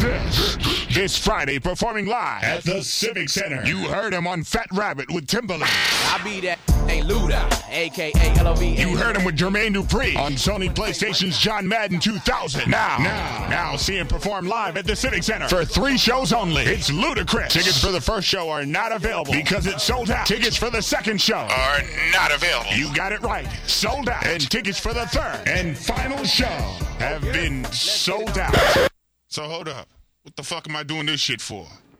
This Friday, performing live at the Civic Center. You heard him on Fat Rabbit with Timbaland. I be that Luda, a.k.a. LOV. You heard him with Jermaine Dupri on Sony PlayStation's John Madden 2000. Now, see him perform live at the Civic Center for 3 shows only. It's ludicrous. Tickets for the first show are not available because it's sold out. Tickets for the second show are not available. You got it right. Sold out. And tickets for the third and final show have been sold out. So hold up. What the fuck am I doing this shit for?